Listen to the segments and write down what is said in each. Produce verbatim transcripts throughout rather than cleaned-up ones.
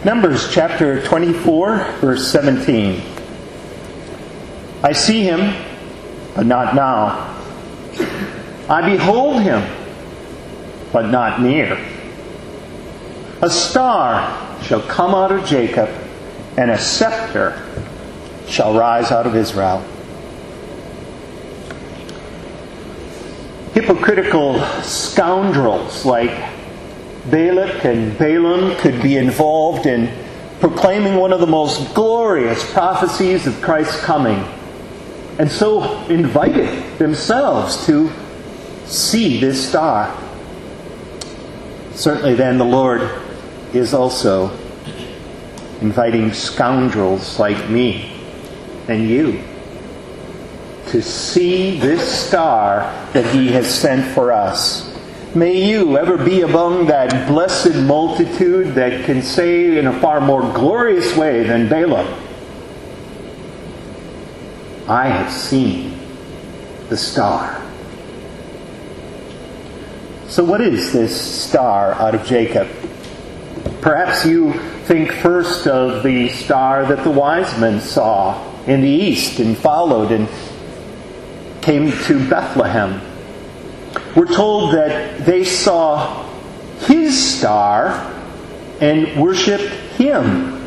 Numbers chapter twenty-four, verse seventeen. I see him, but not now. I behold him, but not near. A star shall come out of Jacob, and a scepter shall rise out of Israel. Hypocritical scoundrels like Balak and Balaam could be involved in proclaiming one of the most glorious prophecies of Christ's coming, and so invited themselves to see this star. Certainly then the Lord is also inviting scoundrels like me and you to see this star that He has sent for us. May you ever be among that blessed multitude that can say in a far more glorious way than Balaam, I have seen the star. So what is this star out of Jacob? Perhaps you think first of the star that the wise men saw in the east and followed and came to Bethlehem. We're told that they saw His star and worshipped Him.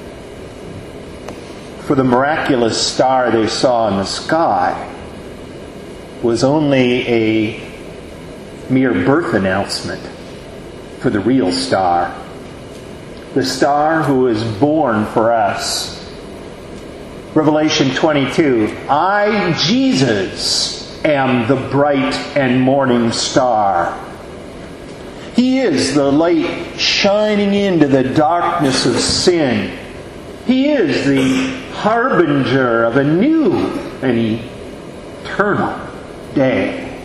For the miraculous star they saw in the sky was only a mere birth announcement for the real star. The star who is born for us. Revelation twenty-two, I, Jesus, am the bright and morning star. He is the light shining into the darkness of sin. He is the harbinger of a new and eternal day.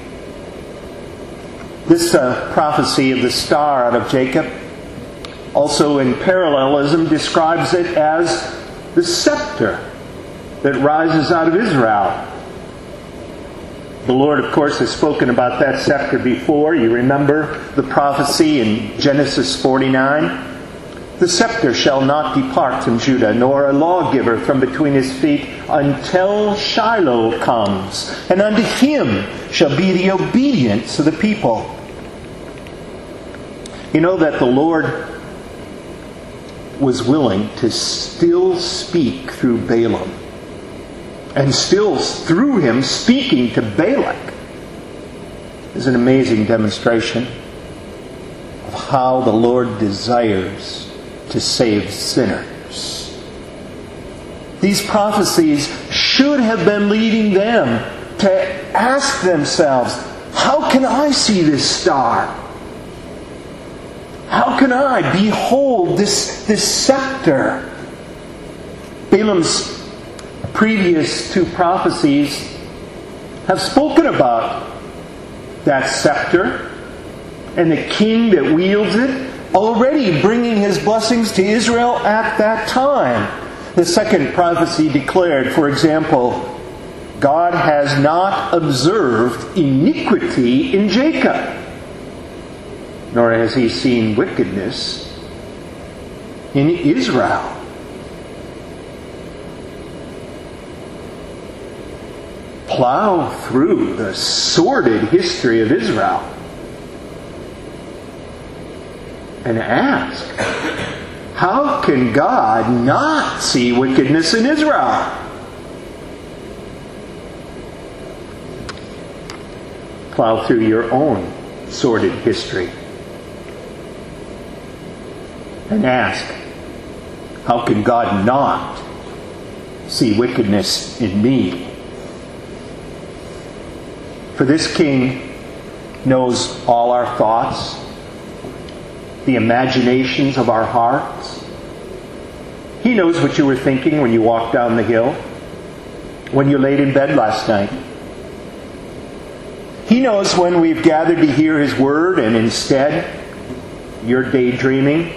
This uh, prophecy of the star out of Jacob also in parallelism describes it as the scepter that rises out of Israel. The Lord, of course, has spoken about that scepter before. You remember the prophecy in Genesis forty-nine? The scepter shall not depart from Judah, nor a lawgiver from between his feet, until Shiloh comes, and unto him shall be the obedience of the people. You know that the Lord was willing to still speak through Balaam, and still through him speaking to Balak, is an amazing demonstration of how the Lord desires to save sinners. These prophecies should have been leading them to ask themselves, how can I see this star? How can I behold this, this scepter? Balaam's previous two prophecies have spoken about that scepter and the king that wields it, already bringing his blessings to Israel at that time. The second prophecy declared, for example, God has not observed iniquity in Jacob, nor has He seen wickedness in Israel. Plow through the sordid history of Israel and ask, how can God not see wickedness in Israel? Plow through your own sordid history and ask, how can God not see wickedness in me? For this King knows all our thoughts, the imaginations of our hearts. He knows what you were thinking when you walked down the hill, when you laid in bed last night. He knows when we've gathered to hear His Word and instead you're daydreaming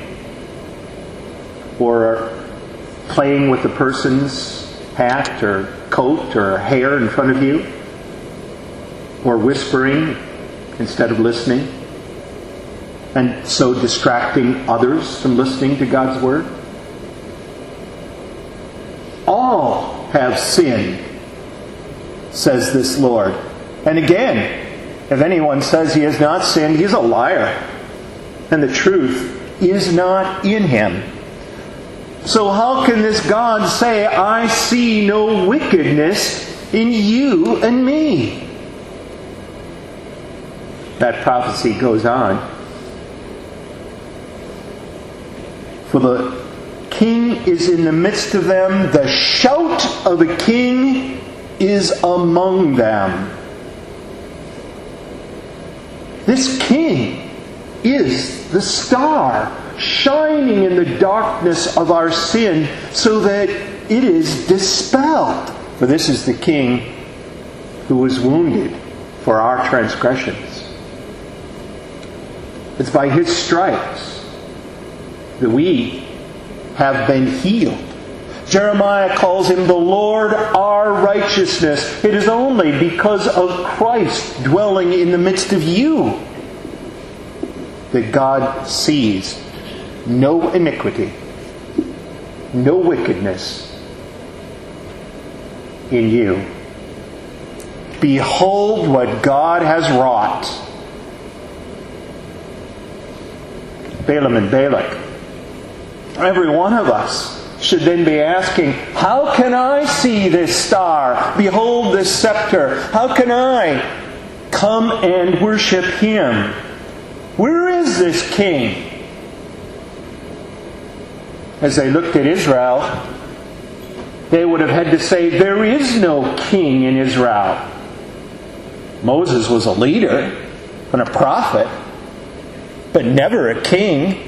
or playing with the person's hat or coat or hair in front of you, or whispering instead of listening, and so distracting others from listening to God's Word. have sinned, says this Lord. And again, if anyone says he has not sinned, he is a liar, and the truth is not in him. So how can this God say, I see no wickedness in you and me? That prophecy goes on. For the king is in the midst of them, the shout of the king is among them. This king is the star shining in the darkness of our sin so that it is dispelled. For this is the king who was wounded for our transgressions. It's by his stripes that we have been healed. Jeremiah calls him the Lord our righteousness. It is only because of Christ dwelling in the midst of you that God sees no iniquity, no wickedness in you. Behold what God has wrought. Balaam and Balak, every one of us should then be asking, how can I see this star? Behold this scepter. How can I come and worship him? Where is this king? As they looked at Israel, they would have had to say, there is no king in Israel. Moses was a leader and a prophet, but never a king.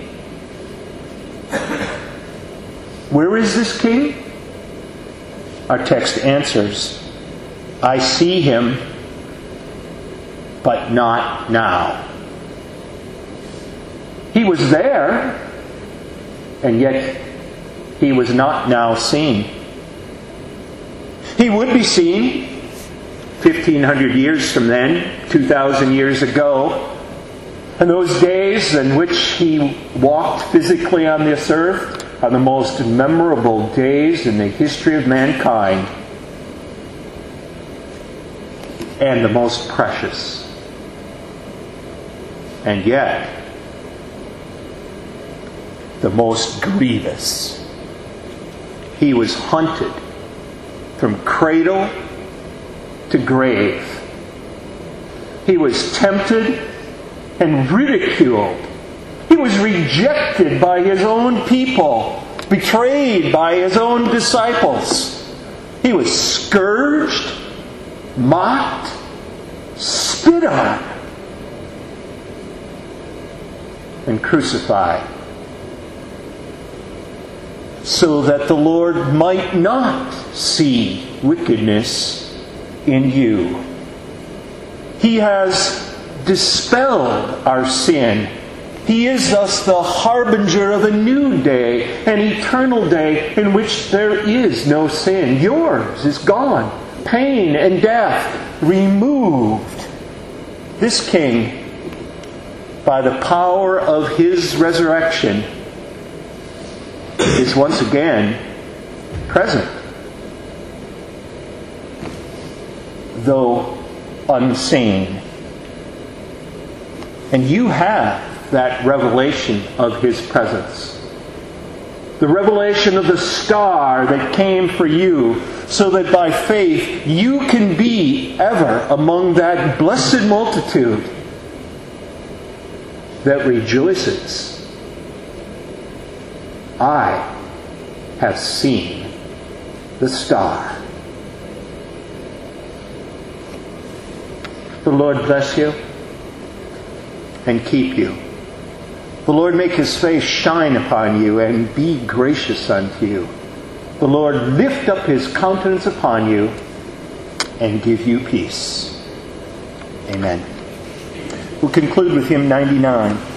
Where is this king? Our text answers, I see him, but not now. He was there, and yet he was not now seen. He would be seen fifteen hundred years from then, two thousand years ago. And those days in which he walked physically on this earth are the most memorable days in the history of mankind, and the most precious. And yet, the most grievous. He was hunted from cradle to grave. He was tempted and ridiculed. He was rejected by his own people, betrayed by his own disciples. He was scourged, mocked, spit on, and crucified, so that the Lord might not see wickedness in you. He has dispelled our sin. He is thus the harbinger of a new day, an eternal day in which there is no sin. Yours is gone. Pain and death removed. This King, by the power of his resurrection, is once again present, though unseen. And you have that revelation of his presence. The revelation of the star that came for you, so that by faith you can be ever among that blessed multitude that rejoices. I have seen the star. The Lord bless you and keep you. The Lord make his face shine upon you and be gracious unto you. The Lord lift up his countenance upon you and give you peace. Amen. We'll conclude with hymn ninety-nine.